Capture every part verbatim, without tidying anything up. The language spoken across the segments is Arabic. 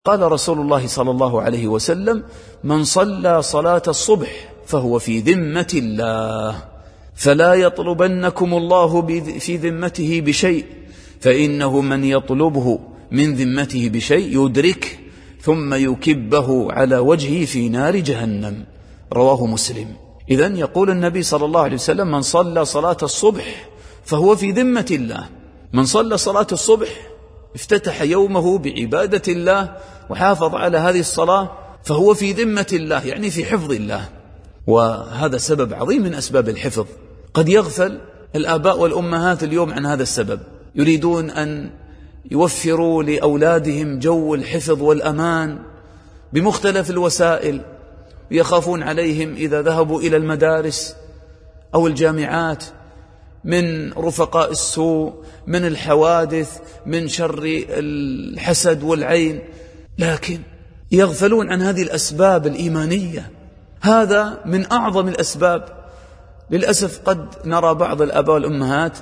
قال رسول الله صلى الله عليه وسلم: من صلى صلاة الصبح فهو في ذمة الله، فلا يطلبنكم الله في ذمته بشيء، فإنه من يطلبه من ذمته بشيء يدرك ثم يكبه على وجهه في نار جهنم. رواه مسلم. إذن يقول النبي صلى الله عليه وسلم: من صلى صلاة الصبح فهو في ذمة الله. من صلى صلاة الصبح افتتح يومه بعبادة الله وحافظ على هذه الصلاة فهو في ذمة الله، يعني في حفظ الله. وهذا سبب عظيم من أسباب الحفظ. قد يغفل الآباء والأمهات اليوم عن هذا السبب، يريدون أن يوفروا لأولادهم جو الحفظ والأمان بمختلف الوسائل، ويخافون عليهم إذا ذهبوا إلى المدارس أو الجامعات من رفقاء السوء، من الحوادث، من شر الحسد والعين، لكن يغفلون عن هذه الأسباب الإيمانية. هذا من أعظم الأسباب. للأسف قد نرى بعض الآباء والأمهات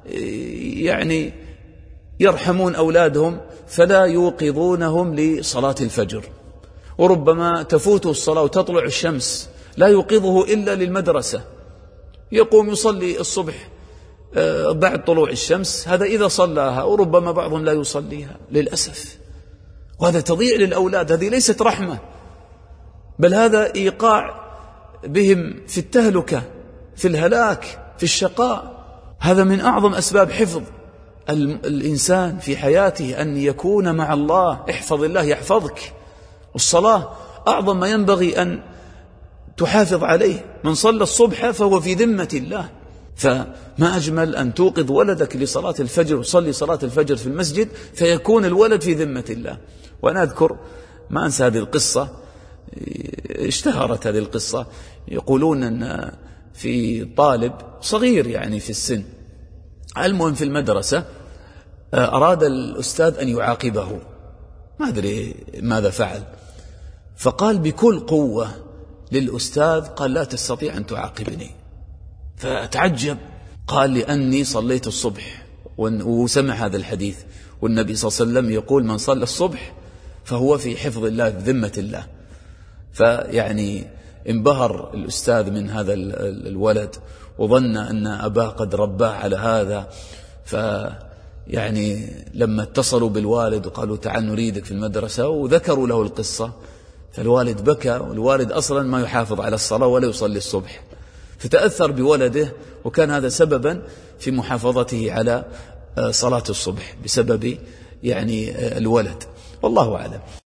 يعني يرحمون أولادهم فلا يوقظونهم لصلاة الفجر، وربما تفوت الصلاة وتطلع الشمس لا يوقظه إلا للمدرسة، يقوم يصلي الصبح بعد طلوع الشمس، هذا إذا صلاها، وربما بعضهم لا يصليها للأسف. وهذا تضيع للأولاد، هذه ليست رحمة، بل هذا إيقاع بهم في التهلكة، في الهلاك، في الشقاء. هذا من أعظم أسباب حفظ الإنسان في حياته، أن يكون مع الله. احفظ الله يحفظك. والصلاة أعظم ما ينبغي أن تحافظ عليه. من صلى الصبح فهو في ذمة الله. فما أجمل أن توقظ ولدك لصلاة الفجر وصلي صلاة الفجر في المسجد، فيكون الولد في ذمة الله. وأنا أذكر ما أنسى هذه القصة، اشتهرت هذه القصة. يقولون أن في طالب صغير يعني في السن، المهم في المدرسة، أراد الأستاذ أن يعاقبه، ما أدري ماذا فعل، فقال بكل قوة للأستاذ، قال: لا تستطيع أن تعاقبني. فتعجب، قال: لأني صليت الصبح. وسمع هذا الحديث، والنبي صلى الله عليه وسلم يقول: من صلى الصبح فهو في حفظ الله، في ذمة الله. فيعني انبهر الأستاذ من هذا الولد، وظن أن أباه قد رباه على هذا. فيعني لما اتصلوا بالوالد وقالوا: تعال نريدك في المدرسة، وذكروا له القصة، فالوالد بكى، والوالد أصلا ما يحافظ على الصلاة ولا يصلي الصبح، فتأثر بولده، وكان هذا سببا في محافظته على صلاة الصبح بسبب يعني الولد. والله أعلم.